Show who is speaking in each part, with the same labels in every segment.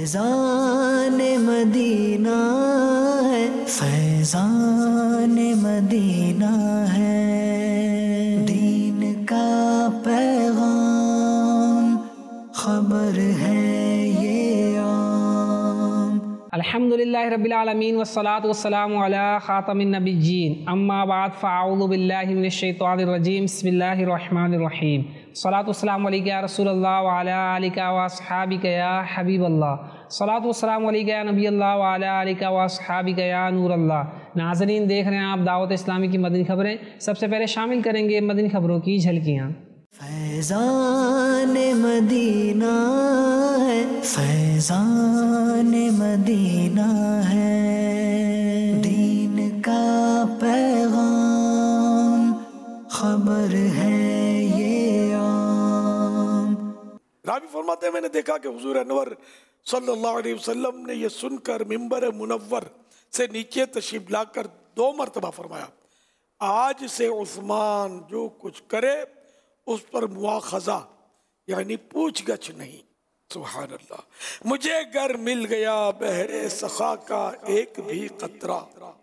Speaker 1: فیضان مدینہ ہے، فیضان مدینہ ہے، دین کا پیغام خبر ہے یہ عام۔
Speaker 2: الحمدللہ رب العالمین والصلاة والسلام علی خاتم النبیین، اما بعد فاعوذ باللہ من الشیطان الرجیم، بسم اللہ الرحمن الرحیم۔ صلاۃ والسلام علیکہ یا رسول اللہ وعلی آلکہ واصحابکہ یا حبیب اللہ، صلاۃ والسلام علیکہ یا نبی اللہ وعلی آلکہ واصحابکہ یا نور اللہ۔ ناظرین، دیکھ رہے ہیں آپ دعوت اسلامی کی مدنی خبریں۔ سب سے پہلے شامل کریں گے مدنی خبروں کی جھلکیاں۔
Speaker 1: فیضان مدینہ ہے، فیضان مدینہ ہے، دین کا پیغام خبر ہے یہ عام۔
Speaker 3: راوی فرماتے ہیں میں نے دیکھا کہ حضور انور صلی اللہ علیہ وسلم نے یہ سن کر ممبر منور سے نیچے تشریف لا کر 2 مرتبہ فرمایا، آج سے عثمان جو کچھ کرے اس پر مواخذہ یعنی پوچھ گچھ نہیں۔ سبحان اللہ، مجھے گر مل گیا بحر سخا کا ایک بھی قطرہ،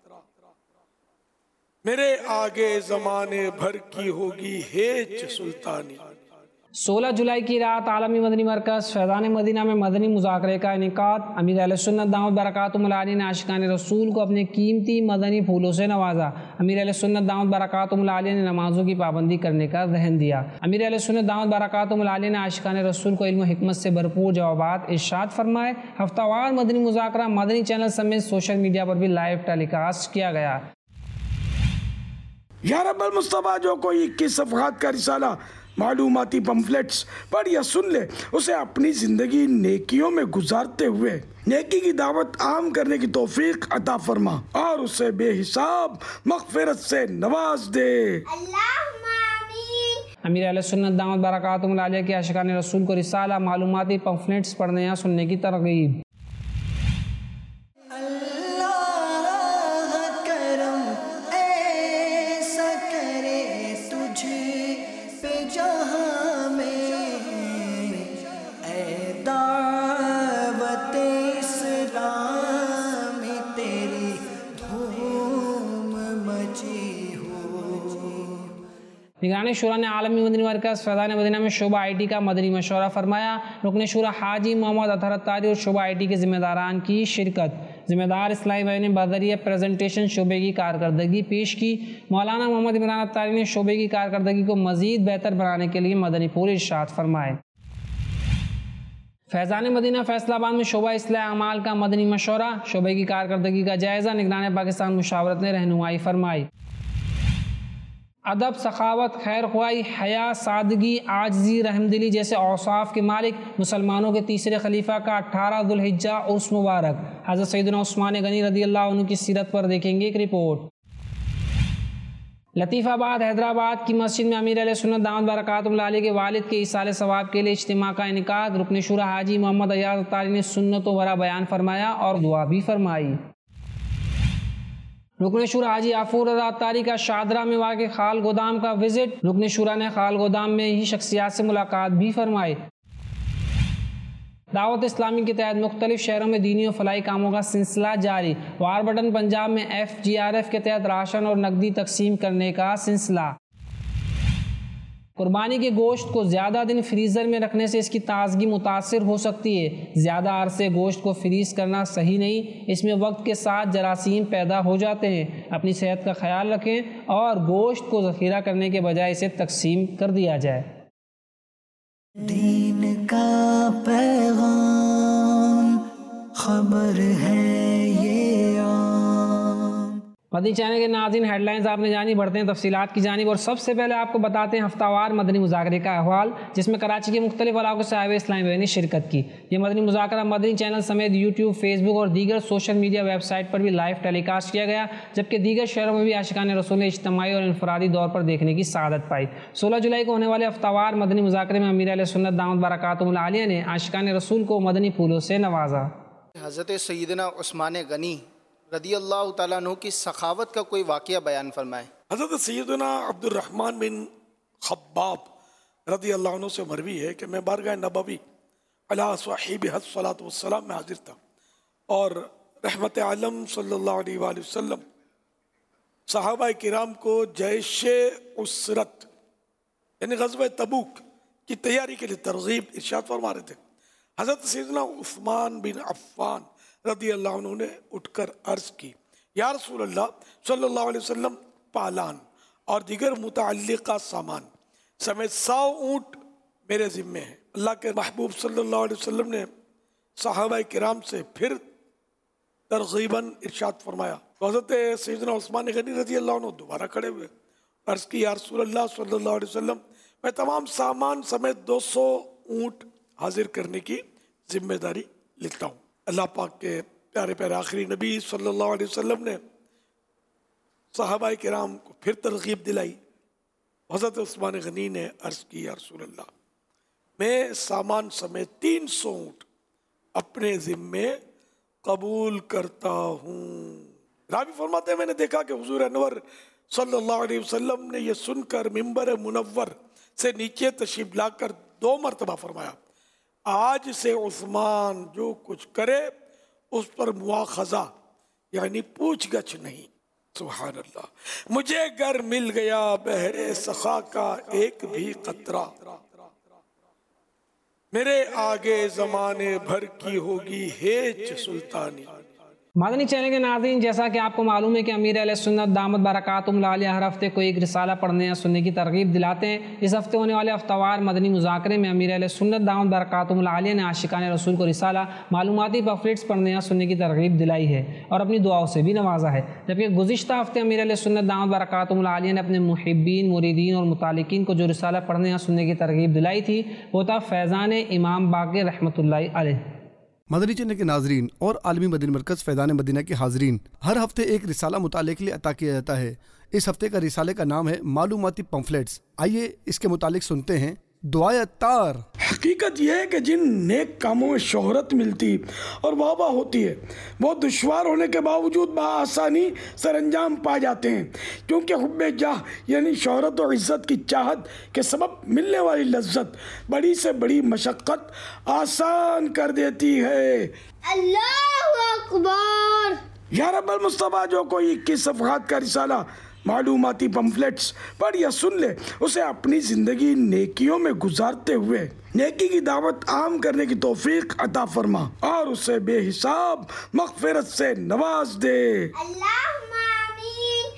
Speaker 3: میرے آگے زمانے بھر کی ہوگی ہیچ سلطانی۔
Speaker 2: 16 جولائی کی رات عالمی مدنی مرکز فیضان مدینہ میں مدنی مذاکرے کا انعقاد۔ امیر اہل سنت دامت برکاتہم العالیہ نے عاشقان رسول کو اپنے قیمتی مدنی پھولوں سے نوازا۔ امیر اہل سنت دامت برکاتہم العالیہ نے نمازوں کی پابندی کرنے کا ذہن دیا۔ امیر اہل سنت دامت برکاتہم العالیہ نے عاشقان رسول کو علم و حکمت سے بھرپور جوابات ارشاد فرمائے۔ ہفتہ وار مدنی مذاکرہ مدنی چینل سمیت سوشل میڈیا پر بھی لائیو ٹیلی کاسٹ کیا گیا۔
Speaker 3: یا رب المصطفیٰ، جو کوئی 21 صفحات کا رسالہ معلوماتی پمفلیٹس پڑھ یا سن لے، اسے اپنی زندگی نیکیوں میں گزارتے ہوئے نیکی کی دعوت عام کرنے کی توفیق عطا فرما اور اسے بے حساب مغفرت سے نواز دے۔
Speaker 4: اللہم آمین۔
Speaker 2: امیر اہل سنت دامت برکاتہم العالیہ کے عاشقان رسول کو رسالہ معلوماتی پمفلیٹس پڑھنے یا سننے کی ترغیب۔ نگران شورا نے عالمی مدنی مرکز فیضان مدینہ میں شعبہ آئی ٹی کا مدنی مشورہ فرمایا۔ رکن شورا حاجی محمد اطہر اتاری اور شعبہ آئی ٹی کے ذمہ داران کی شرکت۔ ذمہ دار اسلامی بھائی نے بذریعہ پریزنٹیشن شعبے کی کارکردگی پیش کی۔ مولانا محمد عمران اتاری نے شعبے کی کارکردگی کو مزید بہتر بنانے کے لیے مدنی پھول ارشاد فرمائے۔ فیضان مدینہ فیصل آباد میں شعبہ اصلاح اعمال کا مدنی مشورہ، شعبے کی کارکردگی کا جائزہ، نگران پاکستان مشاورت نے رہنمائی فرمائی۔ ادب، سخاوت، خیر خواہی، حیا، سادگی، عاجزی، رحمدلی جیسے اوصاف کے مالک مسلمانوں کے تیسرے خلیفہ کا 18 ذوالحجہ عرس مبارک۔ حضرت سیدنا عثمان غنی رضی اللہ عنہ کی سیرت پر دیکھیں گے ایک رپورٹ۔ لطیف آباد حیدرآباد کی مسجد میں امیر اہل سنت دامت برکاتہم العالیہ کے والد کے ایصال ثواب کے لیے اجتماع کا انعقاد۔ رکن شورا حاجی محمد ایاز اتاری نے سنت و ورا بیان فرمایا اور دعا بھی فرمائی۔ رکن شورا حاجی غفور رضا اتاری کا شادرہ میں واقع خال گودام کا وزٹ۔ رکن شورا نے خال گودام میں ہی شخصیات سے ملاقات بھی فرمائی۔ دعوت اسلامی کے تحت مختلف شہروں میں دینی و فلاحی کاموں کا سلسلہ جاری۔ واربٹن پنجاب میں FGRF کے تحت راشن اور نقدی تقسیم کرنے کا سلسلہ۔ قربانی کے گوشت کو زیادہ دن فریزر میں رکھنے سے اس کی تازگی متاثر ہو سکتی ہے۔ زیادہ عرصے گوشت کو فریز کرنا صحیح نہیں، اس میں وقت کے ساتھ جراثیم پیدا ہو جاتے ہیں۔ اپنی صحت کا خیال رکھیں اور گوشت کو ذخیرہ کرنے کے بجائے اسے تقسیم کر دیا جائے۔
Speaker 1: دین کا پیغام خبر ہے یہ عام۔
Speaker 2: مدنی چینل کے ناظرین، ہیڈ لائنز آپ نے جانی، بڑھتے ہیں تفصیلات کی جانب اور سب سے پہلے آپ کو بتاتے ہیں ہفتہ وار مدنی مذاکرے کا احوال، جس میں کراچی کے مختلف علاقوں سے آئے ہوئے اسلامی بھائی نے شرکت کی۔ یہ مدنی مذاکرہ مدنی چینل سمیت یوٹیوب، فیس بک اور دیگر سوشل میڈیا ویب سائٹ پر بھی لائیو ٹیلی کاسٹ کیا گیا، جبکہ دیگر شہروں میں بھی عاشقان رسول نے اجتماعی اور انفرادی طور پر دیکھنے کی سعادت پائی۔ 16 جولائی کو ہونے والے ہفتہ وار مدنی مذاکرے میں امیر اہل سنت دامت برکاتہم العالیہ نے عاشقان رسول کو مدنی پھولوں سے نوازا۔
Speaker 5: حضرت سیدنا عثمان غنی رضی اللہ تعالیٰ عنہ کی سخاوت کا کوئی واقعہ بیان فرمائیں۔
Speaker 3: حضرت سیدنا عبد الرحمن بن خباب رضی اللہ عنہ سے مروی ہے کہ میں بارگاہ نبوی अला साहिबिहा अस्सलातु वस्सलाम में हाजिर था और रहमत आलम सल्लल्लाहु अलैहि वसल्लम सहाबा किराम को जैशे उसरत यानी ग़ज़वा तबूक की तैयारी के लिए तरगीब इरशाद फरमा रहे थे। हज़रत सैयदना उस्मान बिन अफ़्फ़ान रज़ी अल्लाह अन्हु ने उठकर अर्ज़ की, या रसूल अल्लाह सल्लल्लाहु अलैहि वसल्लम, पालान और दीगर मुतअल्लिक़ा सामान समेत 100 ऊँट मेरे ज़िम्मे हैं। अल्लाह के महबूब सल्लल्लाहु अलैहि वसल्लम ने सहाबा किराम से फिर तरगीबन इरशाद फरमाया। तो हज़रत सैयदना उस्मान गनी रज़ी अल्लाह अन्हु दोबारा खड़े हुए, अर्ज़ की, या रसूल अल्लाह सल्लल्लाहु अलैहि वसल्लम, मैं तमाम सामान समेत 200 ऊँट हाजिर करने की जिम्मेदारी लेता हूँ। अल्लाह पाक के प्यारे प्यारे आखिरी नबी सल्लल्लाहु अलैहि वसल्लम ने सहाबा किराम को फिर तरगीब दिलाई। हज़रत उस्मान गनी ने अर्ज़ की, या रसूल अल्लाह, मैं सामान समेत 300 ऊँट अपने ज़िम्मे कबूल करता हूँ। रावी फरमाते हैं, मैंने देखा कि हुजूर अनवर सल्लल्लाहु अलैहि वसल्लम ने यह सुनकर मिंबर मुनव्वर से नीचे तशरीफ लाकर 2 मरतबा फरमाया, आज से उस्मान जो कुछ करे उस पर मुआखज़ा यानी पूछ गछ नहीं। सुभान अल्लाह, मुझे घर मिल गया बहरे सखा का एक भी कतरा, मेरे आगे ज़माने भर की होगी हेच सुल्तानी।
Speaker 2: मदनी चैनल के नाज़रीन, जैसा कि आपको मालूम है कि अमीर अहले सुन्नत दामद बरकातुहुम आलिया हर हफ्ते को एक रिसाला पढ़ने या सुनने की तरगीब दिलाते हैं। इस हफ्ते होने वाले हफ्तावार मदनी मुज़ाकरे में अमीर अहले सुन्नत दामद बरकातुहुम आलिया ने आशिकाने रसूल को रिसाला मालूमाती पम्फलेट्स पढ़ने या सुनने की तरगीब दिलाई है और अपनी दुआओं से भी नवाजा है। जबकि गुज़िश्ता हफ्ते अमीर अहले सुन्नत दामद बरकातुहुम आलिया ने अपने मुहिब्बीन, मुरीदीन और मुतालिकीन को जो रिसाला पढ़ने या सुनने की तरगीब दिलाई थी वो था फैज़ान इमाम बाक़िर रहमतुल्लाहि अलैह।
Speaker 6: मदनी चैनल के नाजरीन और आलमी मदनी मरकज़ फैज़ान मदीना के हाज़रीन, हर हफ्ते एक रिसाला मुताले के लिए अता किया जाता है। इस हफ्ते का रिसाले का नाम है मालूमाती पम्फलेट्स। आइए इसके मुतालिक सुनते हैं दुआए अत्तार।
Speaker 3: हकीकत यह है कि जिन नेक कामों में शोहरत मिलती और वाह होती है वो दुश्वार होने के बावजूद बआसानी सरअंजाम पा जाते हैं, क्योंकि हुब्बे जाह यानी शोहरत और इज़्ज़त की चाहत के सबब मिलने वाली लज्जत बड़ी से बड़ी मशक्क़त आसान कर देती है।
Speaker 4: अल्लाहु अकबर।
Speaker 3: या रब्बल मुस्तफ़ा, जो कोई 21 सफ़हात का रिसाला मालूमाती पम्फलेट्स पढ़ या सुन ले, उसे अपनी ज़िंदगी नेकियों में गुजारते हुए नेकी की दावत आम करने की तौफीक अता फरमा और उसे बेहिसाब मग़फ़िरत से नवाज दे।
Speaker 4: अल्लाहुम्मा आमीन।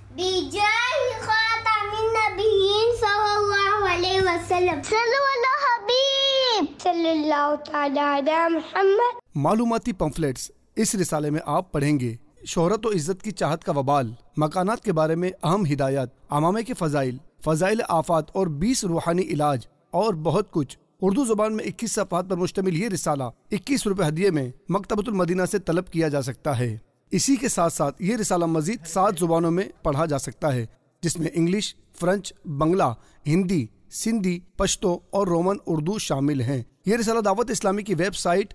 Speaker 4: बिजाहि खातमिन नबिय्यीन सल्लल्लाहु अलैहि वसल्लम। सल्लल्लाहु अला हबीब सल्लल्लाहु तआला अला मुहम्मद।
Speaker 6: मालूमाती पम्फलेट्स, इस रिसाले में आप पढ़ेंगे शोहरत और इज़्ज़त की चाहत का वबाल, मकानात के बारे में अहम हिदायत, अमामे के फ़ज़ाइल आफ़ात और 20 रूहानी इलाज और बहुत कुछ। उर्दू ज़ुबान में 21 सफ़हात पर मुश्तमिल ये रिसाला 21 रुपये हदिये में मकतबतुल मदीना से तलब किया जा सकता है। इसी के साथ साथ ये रिसाला मज़ीद 7 ज़ुबानों में पढ़ा जा सकता है, जिसमें इंग्लिश, फ़्रेंच, बंगला, हिंदी, सिंधी, पश्तो और रोमन उर्दू शामिल हैं। ये रिसाला दावत इस्लामी की वेबसाइट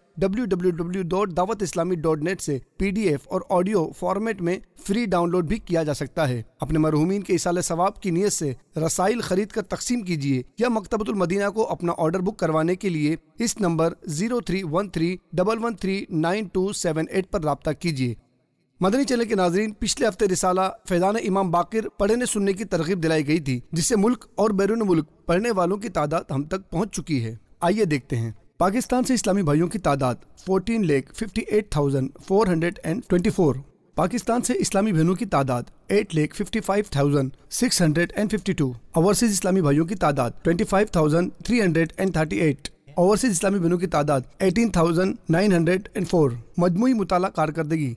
Speaker 6: www.dawatislami.net से PDF और ऑडियो फॉर्मेट में फ्री डाउनलोड भी किया जा सकता है। अपने मरहूमीन के इसाले सवाब की नीयत से रसाइल खरीद कर तकसीम कीजिए या मकतबतुल मदीना को अपना ऑर्डर बुक करवाने के लिए इस नंबर 0313113928 पर राब्ता कीजिए। मदनी चैनल के नाजरीन, पिछले हफ्ते रिसाला फैज़ान इमाम बाक़िर पढ़ने सुनने की तरगीब दिलाई गई थी, जिससे मुल्क और बैरून मुल्क पढ़ने वालों की तादाद हम तक पहुँच चुकी है। आइए देखते हैं। पाकिस्तान से इस्लामी भाइयों की तादाद 14,58,424। पाकिस्तान से इस्लामी बहनों की तादाद 8,55,652। ओवरसीज इस्लामी भाइयों की तादाद 25,338। ओवरसीज इस्लामी बहनों की तादाद 18,904। मजमूई मुताला कारकर्दगी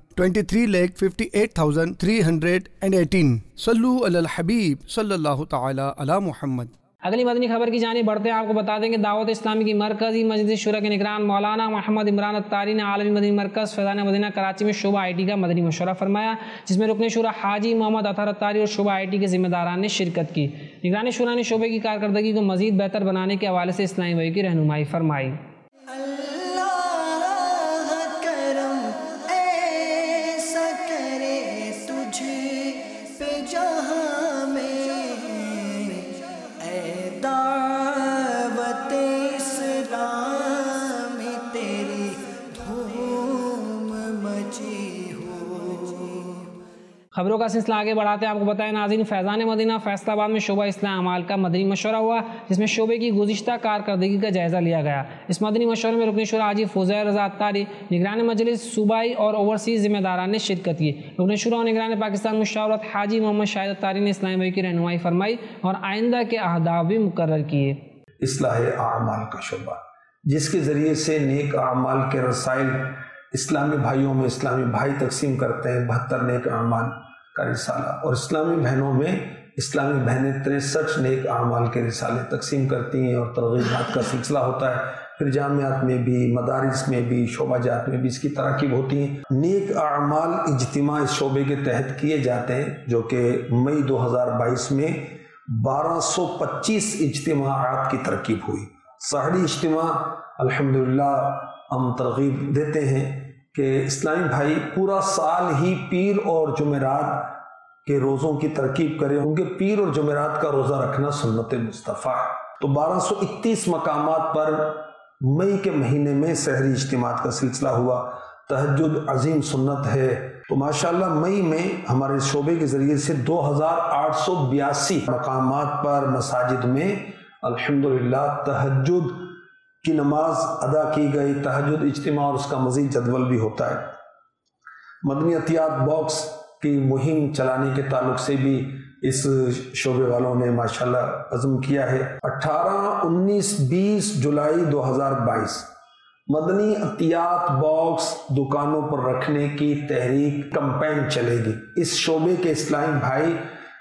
Speaker 6: 23,58,318। सल्लु अलल हबीब सल्लल्लाहु तआला अला मुहम्मद।
Speaker 2: अगली मदनी खबर की जानिब बढ़ते हैं। आपको बता दें कि दावत इस्लामी की मरकज़ी मजलिस शुरा के निगरान मौलाना मोहम्मद इमरान अत्तारी ने आलमी मदनी मरकज़ फैज़ान मदीना कराची में शोबा IT का मदनी मशवरा फरमाया, जिसमें रुकन शुरा हाजी मोहम्मद अतहर अत्तारी और शोबा IT के ज़िम्मेदारान ने शिरकत की। निगरान शुरा ने शोबे की कारकर्दगी को मज़ीद बेहतर बनाने के हवाले से इस्लामी भाइयों की रहनुमाई फरमाई।
Speaker 1: दावत इस्लाम
Speaker 2: خبروں کا سلسلہ آگے بڑھاتے ہیں آپ کو بتائیں ناظرین، فیضان مدینہ فیصل آباد میں شعبہ اصلاح اعمال کا مدنی مشورہ ہوا، جس میں شعبے کی گزشتہ کارکردگی کا جائزہ لیا گیا۔ اس مدنی مشورے میں رکن شورا حاجی فضیل رضا عطاری، نگران مجلس صوبائی اور اوورسیز ذمہ داران نے شرکت کی۔ رکن شورا اور نگران پاکستان مشاورت حاجی محمد شاہد عطاری نے اسلامی بھائی کی رہنمائی فرمائی اور آئندہ کے اہداف بھی مقرر کیے۔
Speaker 7: اصلاح اعمال کا شعبہ، جس کے ذریعے سے نیک اعمال کے رسائل اسلامی بھائیوں میں اسلامی بھائی تقسیم کرتے ہیں، 72 نیک اعمال کا رسالہ، اور اسلامی بہنوں میں اسلامی بہنیں 63 نیک اعمال کے رسالے تقسیم کرتی ہیں، اور ترغیبات کا سلسلہ ہوتا ہے۔ پھر جامعات میں بھی، مدارس میں بھی، شعبہ جات میں بھی اس کی تراکیب ہوتی ہیں۔ نیک اعمال اجتماع اس شعبے کے تحت کیے جاتے ہیں، جو کہ مئی 2022 میں 1225 اجتماعات کی ترکیب ہوئی۔ ساحلی اجتماع الحمدللہ ہم ترغیب دیتے ہیں کہ اسلامی بھائی پورا سال ہی پیر اور جمعرات کے روزوں کی ترکیب کریں، ان کے پیر اور جمعرات کا روزہ رکھنا سنت مصطفیٰ ہے۔ تو 1231 مقامات پر مئی کے مہینے میں سحری اجتماعات کا سلسلہ ہوا۔ تہجد عظیم سنت ہے، تو ماشاءاللہ مئی میں ہمارے شعبے کے ذریعے سے 2882 مقامات پر مساجد میں الحمدللہ تہجد کی نماز ادا کی گئی۔ تہجد اجتماع اور اس کا مزید جدول بھی ہوتا ہے۔ مدنی عطیات باکس کی مہم چلانے کے تعلق سے بھی اس شعبے والوں نے ماشاءاللہ عزم کیا ہے۔ 18، 19، 20 جولائی 2022 مدنی عطیات باکس دکانوں پر رکھنے کی تحریک کمپین چلے گی۔ اس شعبے کے اسلامی بھائی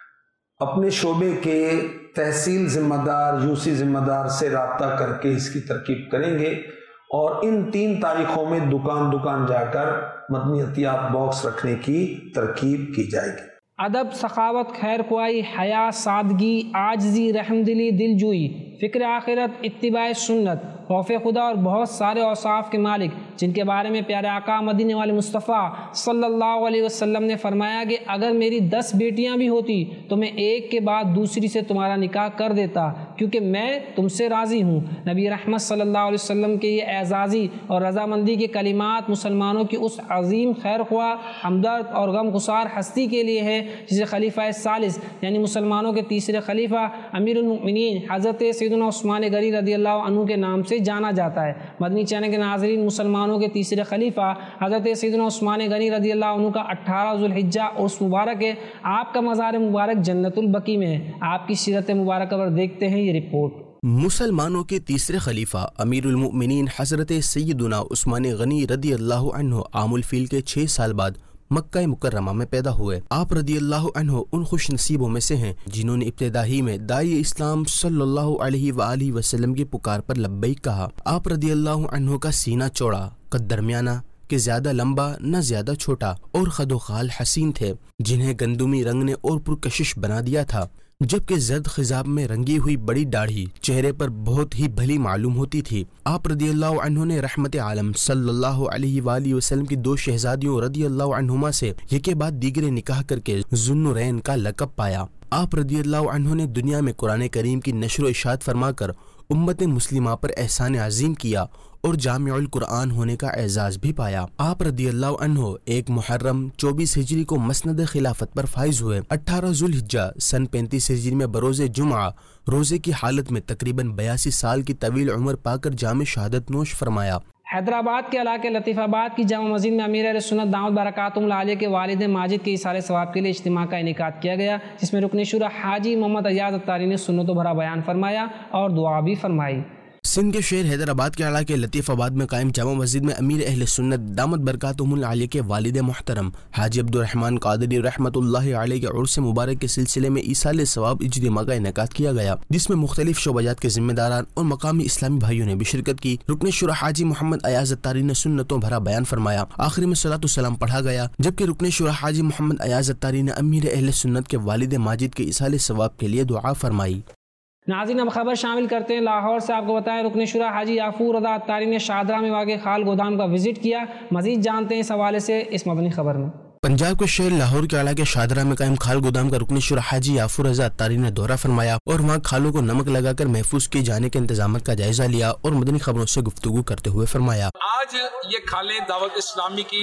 Speaker 7: اپنے شعبے کے تحصیل ذمہ دار، یوسی ذمہ دار سے رابطہ کر کے اس کی ترکیب کریں گے، اور ان 3 تاریخوں میں دکان دکان جا کر مدنی عطیات باکس رکھنے کی ترکیب کی جائے گی۔
Speaker 2: ادب، سخاوت، خیر خواہی، حیا، سادگی، عاجزی، رحم دلی، دل جوئی، فکر آخرت، اتباع سنت، خوف خدا اور بہت سارے اوصاف کے مالک، جن کے بارے میں پیارے آقا مدینے والے مصطفیٰ صلی اللہ علیہ وسلم نے فرمایا کہ اگر میری 10 بیٹیاں بھی ہوتی تو میں ایک کے بعد دوسری سے تمہارا نکاح کر دیتا، کیونکہ میں تم سے راضی ہوں۔ نبی رحمت صلی اللہ علیہ وسلم کے یہ اعزازی اور رضامندی کے کلمات مسلمانوں کی اس عظیم خیر خواہ، ہمدرد اور غم گسار ہستی کے لیے ہے جسے خلیفہ ثالث یعنی مسلمانوں کے تیسرے خلیفہ امیر المؤمنین حضرت سیدنا عثمان غنی رضی اللہ عنہ کے نام سے جانا جاتا ہے۔ مدنی چینل کے ناظرین، مسلمانوں کے تیسرے خلیفہ حضرت سیدنا عثمان غنی رضی اللہ عنہ کا 18 ذوالحجہ عرس مبارک ہے۔ آپ کا مزار مبارک جنت البقیع میں ہے۔ آپ کی سیرت مبارکہ پر دیکھتے ہیں یہ رپورٹ۔
Speaker 8: مسلمانوں کے تیسرے خلیفہ امیر المؤمنین حضرت سیدنا عثمان غنی رضی اللہ عنہ عام الفیل کے 6 سال بعد مکہ مکرمہ میں پیدا ہوئے۔ آپ رضی اللہ عنہ ان خوش نصیبوں میں سے ہیں جنہوں نے ابتدا ہی میں داعی اسلام صلی اللہ علیہ وآلہ وسلم کی پکار پر لبیک کہا۔ آپ رضی اللہ عنہ کا سینہ چوڑا، قد درمیانہ، کہ زیادہ لمبا نہ زیادہ چھوٹا، اور خد و خال حسین تھے جنہیں گندمی رنگ نے اور پرکشش بنا دیا تھا، جبکہ زرد خضاب میں رنگی ہوئی بڑی داڑھی چہرے پر بہت ہی بھلی معلوم ہوتی تھی۔ آپ رضی اللہ عنہ نے رحمت عالم صلی اللہ علیہ وآلہ وسلم کی 2 شہزادیوں رضی اللہ عنہما سے یکے بعد دیگرے نکاح کر کے ذو النورین کا لقب پایا۔ آپ رضی اللہ عنہ نے دنیا میں قرآن کریم کی نشر و اشاعت فرما کر امت مسلمہ پر احسان عظیم کیا اور جامع القرآن ہونے کا اعزاز بھی پایا۔ آپ رضی اللہ عنہ 1 محرم 24 ہجری کو مسند خلافت پر فائز ہوئے۔ 18 ذوالحجہ سن 35 ہجری میں بروز جمعہ روزے کی حالت میں تقریباً 82 سال کی طویل عمر پا کر جام شہادت نوش فرمایا۔
Speaker 2: حیدرآباد کے علاقے لطیف آباد کی جامع مسجد میں امیر اہل سنت دامت برکاتہم العالیہ کے والد ماجد کے ایثار ثواب کے لیے اجتماع کا انعقاد کیا گیا، جس میں رکن شورا حاجی محمد ایاز عطاری نے سنتوں بھرا بیان فرمایا اور دعا بھی فرمائی۔
Speaker 8: سندھ کے شہر حیدرآباد کے علاقے لطیف آباد میں قائم جامع مسجد میں امیر اہل سنت دامت برکاتہم العالیہ کے والد محترم حاجی عبدالرحمن قادری رحمۃ اللہ علیہ کے عرس مبارک کے سلسلے میں ایصال ثواب اجتماع کا انعقاد کیا گیا، جس میں مختلف شعبہ جات کے ذمہ داران اور مقامی اسلامی بھائیوں نے بھی شرکت کی۔ رکن شورا حاجی محمد ایاز عطاری نے سنتوں بھرا بیان فرمایا، آخر میں صلاۃ والسلام پڑھا گیا، جبکہ رکن شورا حاجی محمد ایاز عطاری نے امیر اہل سنت کے والد ماجد کے ایصال ثواب کے لیے دعا فرمائی۔
Speaker 2: ناظرین اب خبر شامل کرتے ہیں لاہور سے۔ آپ کو بتائیں رکن شورا حاجی یافور رضا عطاری نے شادرہ میں واقع خال گودام کا وزٹ کیا۔ مزید جانتے ہیں اس حوالے سے اس مدنی خبر میں۔
Speaker 8: پنجاب کے شہر لاہور کے علاقے شادرہ میں قائم کھال گودام کا رکن شورا حاجی یافور رضا عطاری نے دورہ فرمایا اور وہاں کھالوں کو نمک لگا کر محفوظ کیے جانے کے انتظامات کا جائزہ لیا اور مدنی خبروں سے گفتگو کرتے ہوئے فرمایا،
Speaker 9: آج یہ کھالیں دعوت اسلامی کی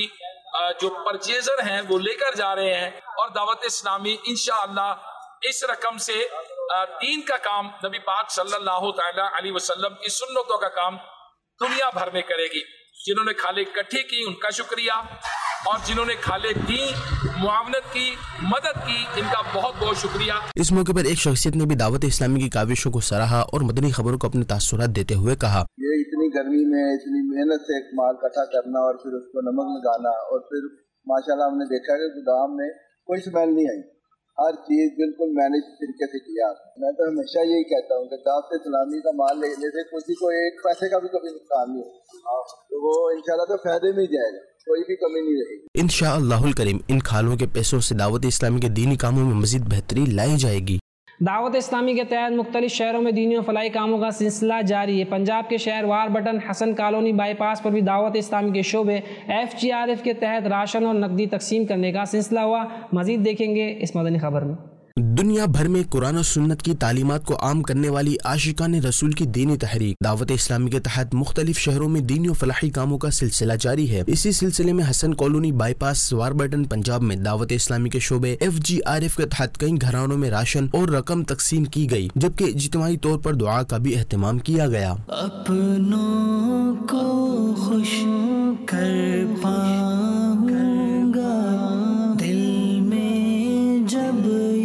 Speaker 9: جو परचेजर हैं वो लेकर जा रहे हैं और दावत इस्लामी इंशाअल्लाह इस रकम से दीन का काम नबी पाक सल्लल्लाहु तआला अलैहि वसल्लम की सुन्नतों का काम दुनिया भर में करेगी। जिन्होंने खाले इकट्ठी की उनका शुक्रिया, और जिन्होंने खाले दी, मुआवनत की, मदद की, इनका बहुत बहुत शुक्रिया।
Speaker 8: इस मौके पर एक शख्सियत ने भी दावत इस्लामी की काविशों को सराहा और मदनी खबरों को अपने तासुरात देते हुए कहा,
Speaker 10: ये इतनी गर्मी में इतनी मेहनत से एक माल इकट्ठा करना और फिर उसको नमक लगाना, और फिर माशाल्लाह हमने देखा कि गोदाम में कोई स्मेल नहीं आई, हर चीज़ बिल्कुल मैनेज तरीके से किया। मैं तो हमेशा यही कहता हूँ कि दावत इस्लामी का माल लेने से किसी को एक पैसे का भी कभी नुकसान नहीं हो, तो वो इंशाल्लाह तो फायदे में ही जाएगा, कोई भी कमी नहीं रहेगी।
Speaker 8: इंशाअल्लाहुल करीम इन खालों के पैसों से दावत इस्लामी के दीनी कामों में मजीद बेहतरी लाई जाएगी।
Speaker 2: दावत इस्लामी के तहत मुख्तलिफ शहरों में दीनी और फलाही कामों का सिलसिला जारी है। पंजाब के शहर वारबटन हसन कॉलोनी बाईपास पर भी दावत इस्लामी के शोबे FGRF के तहत राशन और नकदी तकसीम करने का सिलसिला हुआ। मजीद देखेंगे इस मदनी खबर में।
Speaker 8: दुनिया भर में कुरान और सुन्नत की तालीमात को आम करने वाली आशिकान रसूल की दीनी तहरीक दावत इस्लामी के तहत मुख्तलिफ शहरों में दीनी और फलाही कामों का सिलसिला जारी है। इसी सिलसिले में Hasan colony bypass Warburton Punjab में दावत इस्लामी के शोबे FGRF के तहत कई घरानों में राशन और रकम तकसीम की गई, जबकि इज्तिमाई तौर पर दुआ का भी एहतमाम किया गया।
Speaker 1: अपनों को खुश कर पाऊंगा दिल में जब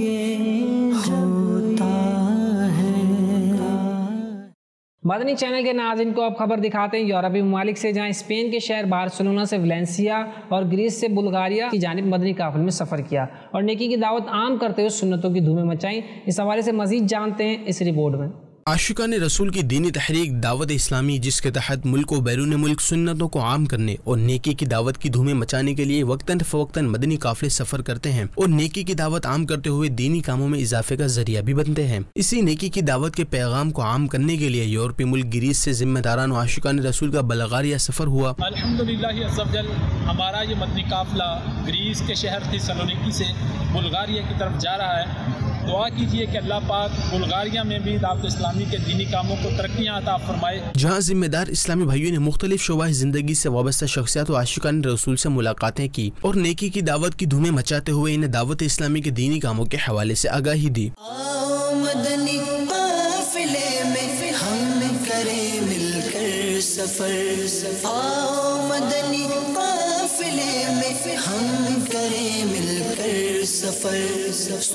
Speaker 2: मदनी चैनल के नाज़रीन को अब खबर दिखाते हैं यूरोपीय ममालिक से, जहां स्पेन के शहर बार्सिलोना से वलेंसिया और ग्रीस से बुल्गारिया की जानिब मदनी काफिले में सफ़र किया और नेकी की दावत आम करते हुए सुन्नतों की धूमें मचाई। इस हवाले से मज़ीद जानते हैं इस रिपोर्ट में।
Speaker 8: आशिकान रसूल की दीनी तहरीक दावत इस्लामी, जिसके तहत मुल्क व बैरून मुल्क सुन्नतों को आम करने और नेकी की दावत की धूमें मचाने के लिए वक्तन फवक्तन मदनी काफिले सफर करते हैं और नेकी की दावत आम करते हुए दीनी कामों में इजाफे का जरिया भी बनते हैं। इसी नेकी की दावत के पैगाम को आम करने के लिए यूरोपीय मुल्क ग्रीस से जिम्मेदारान और आशिकान रसूल का बुल्गारिया सफर हुआ।
Speaker 9: अल्हम्दुलिल्लाह अज़्ज़वजल हमारा ये मदनी काफिला ग्रीस के शहर थिस्सलुनीकी से बुल्गारिया की तरफ जा रहा है। दुआ कीजिए कि अल्लाह पाक बुल्गारिया में भी दावत इस्लामी के दीनी कामों को तरक्कियां अता फरमाए।
Speaker 8: जहां जिम्मेदार इस्लामी भाइयों ने मुख्तलिफ शोबाह जिंदगी से वाबस्ता शख्सियत और आशिकान रसूल से मुलाकातें की और नेकी की दावत की धूमें मचाते हुए इन्हें दावत इस्लामी के दीनी कामों के हवाले से आगाही दी।
Speaker 1: मदनी काफिले में हम करें मिलकर सफर, आओ मदनी काफिले में हम करें मिलकर सफर,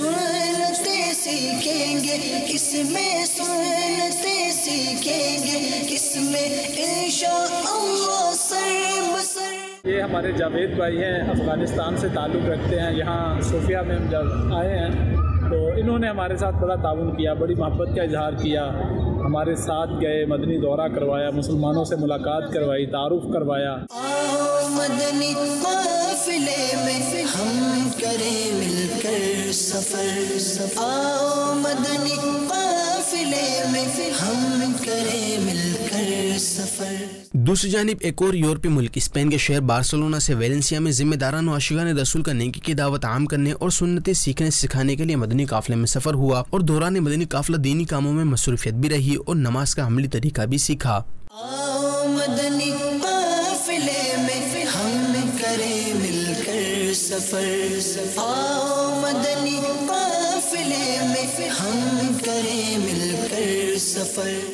Speaker 1: सुनते सीखेंगे इसमें, सुनते सीखेंगे इसमें इंशाअल्लाह सर बसर।
Speaker 9: ये हमारे जावेद भाई हैं, अफ़गानिस्तान से ताल्लुक़ रखते हैं। यहाँ सोफिया में हम जब आए हैं तो इन्होंने हमारे साथ बड़ा ताउन किया, बड़ी मोहब्बत का इजहार किया, हमारे साथ गए, मदनी दौरा करवाया, मुसलमानों से मुलाकात करवाई, तारुफ करवाया।
Speaker 1: आओ मदनी काफिले में हम करें मिलकर सफर, आओ मदनी काफिले में हम करें मिलकर सफर।
Speaker 8: दूसरी जानिब एक और यूरोपीय मुल्क स्पेन के शहर बार्सिलोना से वेलेंसिया में जिम्मेदारान और आशिकान रसूल का नेकी की दावत आम करने और सुन्नतें सीखने सिखाने के लिए मदनी काफिले में सफर हुआ और दौरान मदनी काफिला दीनी कामों में मसरूफियत भी रही और नमाज का अमली तरीका भी सीखा।
Speaker 1: आओ मदनी काफिले में हम करें मिलकर सफर, आओ मदनी काफिले में हम करें मिलकर सफर।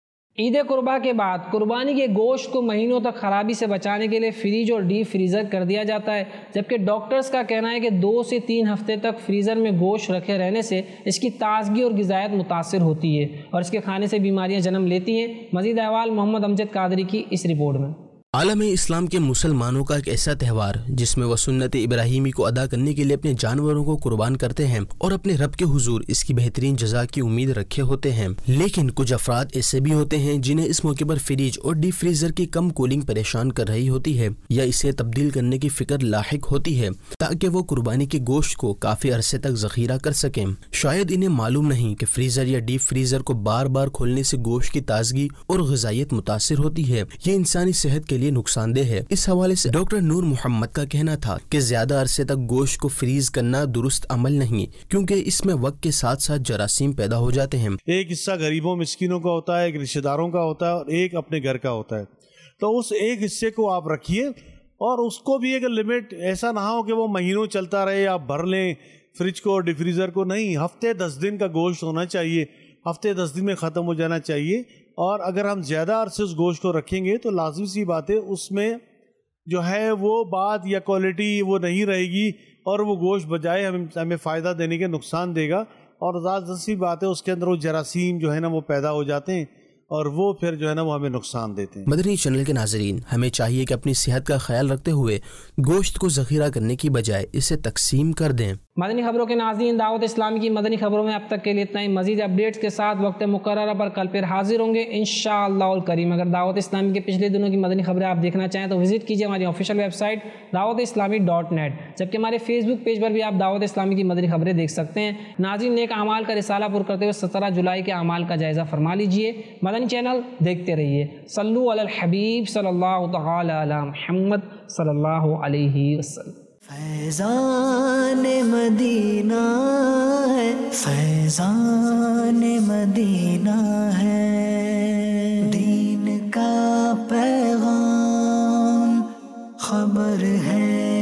Speaker 2: ईद कुर्बा के बाद कुर्बानी के गोश्त को महीनों तक खराबी से बचाने के लिए फ्रीज और डीप फ्रीज़र कर दिया जाता है, जबकि डॉक्टर्स का कहना है कि 2 से 3 हफ्ते तक फ्रीज़र में गोश्त रखे रहने से इसकी ताजगी और ग़िज़ायत मुतासिर होती है और इसके खाने से बीमारियां जन्म लेती हैं। मज़ीद अहवाल मोहम्मद अमजद कादरी की इस रिपोर्ट में।
Speaker 8: आलम इस्लाम के मुसलमानों का एक ऐसा त्यौहार जिसमें वह सुन्नत इब्राहिमी को अदा करने के लिए अपने जानवरों को कुर्बान करते हैं और अपने रब के हुजूर इसकी बेहतरीन जज़ा की उम्मीद रखे होते हैं। लेकिन कुछ अफराद ऐसे भी होते हैं जिन्हें इस मौके पर फ्रिज और डीप फ्रीजर की कम कूलिंग परेशान कर रही होती है या इसे तब्दील करने की फिक्र लाहिक होती है ताकि वो कुर्बानी के गोश्त को काफी अरसे तक जखीरा कर सकें। शायद इन्हें मालूम नहीं कि फ्रीजर या डीप फ्रीजर को बार बार खोलने से गोश्त की ताजगी और ग़िज़ायत मुतासिर होती है। ये इंसानी सेहत के लिए नुकसानदेह है। इस हवाले से डॉक्टर नूर मोहम्मद का कहना था कि ज्यादा अरसे तक गोश्त को फ्रीज करना दुरुस्त अमल नहीं, क्योंकि इसमें वक्त के साथ साथ जरासीम पैदा हो जाते हैं।
Speaker 11: एक हिस्सा गरीबों मिस्किनों का होता है, एक रिश्तेदारों का होता है और एक अपने घर का होता है। तो उस एक हिस्से को आप रखिए اور اس کو بھی ایک لمٹ، ایسا نہ ہو کہ وہ مہینوں چلتا رہے، آپ بھر لیں فریج کو اور ڈیفریزر کو، نہیں، ہفتے 10 دن کا گوشت ہونا چاہیے، ہفتے 10 دن میں ختم ہو جانا چاہیے. اور اگر ہم زیادہ عرصے اس گوشت کو رکھیں گے تو لازمی سی بات ہے اس میں جو ہے وہ بات یا کوالٹی وہ نہیں رہے گی، اور وہ گوشت بجائے ہمیں فائدہ دینے کے نقصان دے گا. اور ذات سی بات ہے اس کے اندر وہ جراثیم جو ہے نا وہ پیدا ہو جاتے ہیں، اور وہ پھر جو ہے نا وہ ہمیں نقصان دیتے ہیں.
Speaker 8: مدنی چینل کے ناظرین، ہمیں چاہیے کہ اپنی صحت کا خیال رکھتے ہوئے گوشت کو ذخیرہ کرنے کی بجائے اسے تقسیم کر دیں.
Speaker 2: مدنی خبروں کے ناظرین، دعوت اسلامی کی مدنی خبروں میں اب تک کے لیے اتنا ہی. مزید اپڈیٹس کے ساتھ وقت مقررہ پر کل پھر حاضر ہوں گے انشاءاللہ الکریم. اگر دعوت اسلامی کے پچھلے دنوں کی مدنی خبریں آپ دیکھنا چاہیں تو وزٹ کیجیے ہماری آفیشیل ویب سائٹ dawatیslami.net، جبکہ ہمارے فیس بک پیج پر بھی آپ دعوت اسلامی کی مدنی خبریں دیکھ سکتے ہیں. ناظرین، نیک اعمال کا رسالہ پر کرتے ہوئے 17 جولائی کے اعمال کا جائزہ فرما لیجئے. مدنی چینل دیکھتے رہیے. صلو علی الحبیب صلی اللہ تعالی علی محمد صلی اللہ علیہ وسلم.
Speaker 1: فیضان مدینہ ہے، فیضان مدینہ ہے، دین کا پیغام خبر ہے